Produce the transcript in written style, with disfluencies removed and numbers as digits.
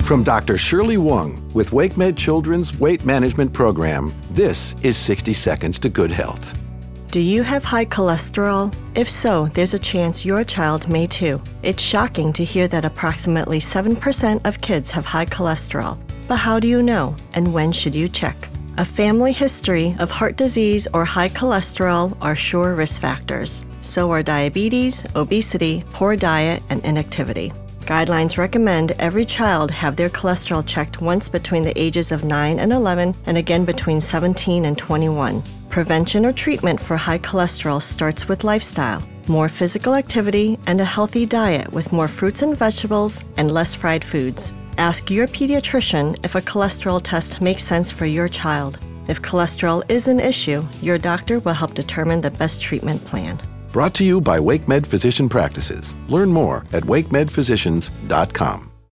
From Dr. Shirley Wong with WakeMed Children's Weight Management Program, this is 60 Seconds to Good Health. Do you have high cholesterol? If so, there's a chance your child may too. It's shocking to hear that approximately 7% of kids have high cholesterol. But how do you know, and when should you check? A family history of heart disease or high cholesterol are sure risk factors. So are diabetes, obesity, poor diet, and inactivity. Guidelines recommend every child have their cholesterol checked once between the ages of 9 and 11 and again between 17 and 21. Prevention or treatment for high cholesterol starts with lifestyle, more physical activity, and a healthy diet with more fruits and vegetables and less fried foods. Ask your pediatrician if a cholesterol test makes sense for your child. If cholesterol is an issue, your doctor will help determine the best treatment plan. Brought to you by WakeMed Physician Practices. Learn more at wakemedphysicians.com.